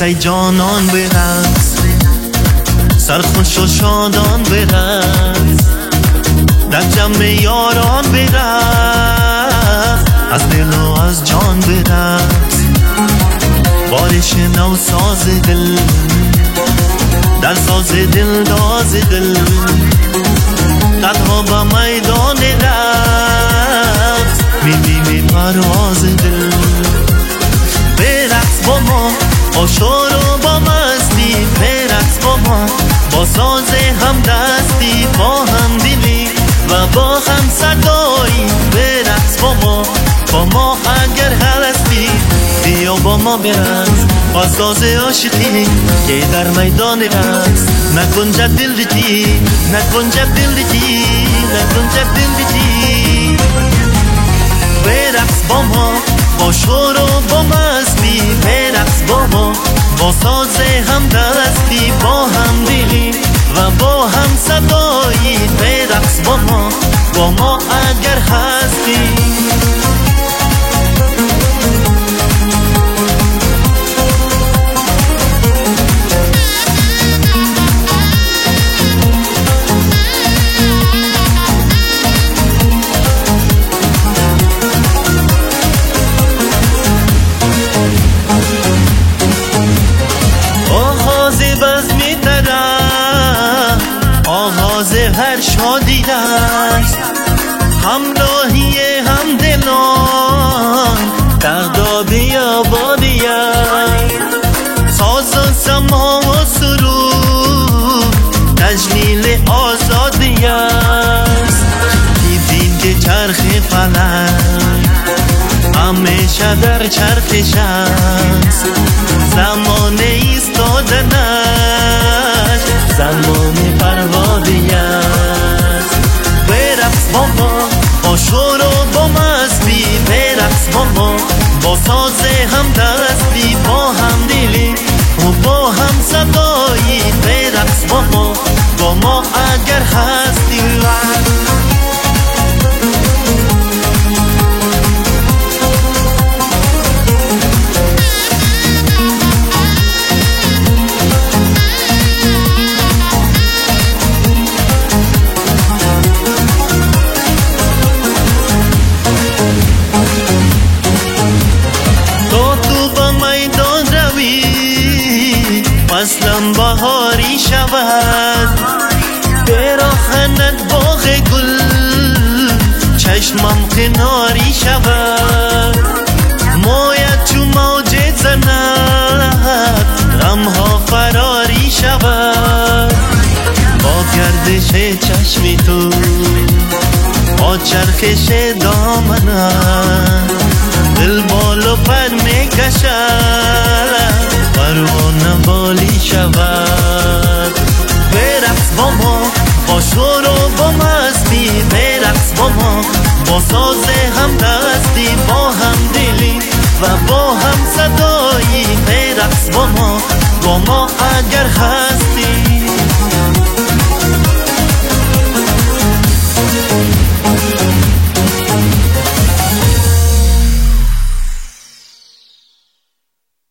ای جانان برقص، سرخوش و شادان برقص، در جمع یاران برقص، از دل و از جان برقص. بارش نو ساز دل، در ساز دل داز دل، تنها با میدان رقص میبینی پرواز دل. برقص با ما با شور و با مستی، برقص با ما با ساز همدستی، با هم دلی و با هم صدایی. برقص با ما اگر هستی، بیا با ما برقص با ساز عاشقی که در میدان رقص نگنجد دلتی، نگنجد دلتی، نگنجد دلتی. برقص با ما با شور و با مستی، برقص با ما با ساز همدستی، با هم دلی و با هم صدایی. برقص با ما اگر هستی. آغاز هر شادی است، همراهی هم دلان، دغدغه آبادی است. ساز و سما و سرود تجلیل آزادی است. دیدین که چرخ فلک همیشه در چرخش است، زمان ایستادنش زمان پروازی است. برقص با ما با شور و با مستی، برقص با ما با ساز همدستی، با هم دلی و با هم صدایی. برقص با ما اگر هستی. فصلم بهاری شود، براخنت باغ گل، چشمم کناری شود. مویت چو موج زند، غمها فراری شود. با گردش چشمی تو، با چرخش دامنت، دل بال و پر میکشد، پروانه بالی شود. برقص با ما با شور و با مستی، برقص با ما با ساز همدستی، با هم دلی و با هم صدایی. برقص با ما اگر هستی.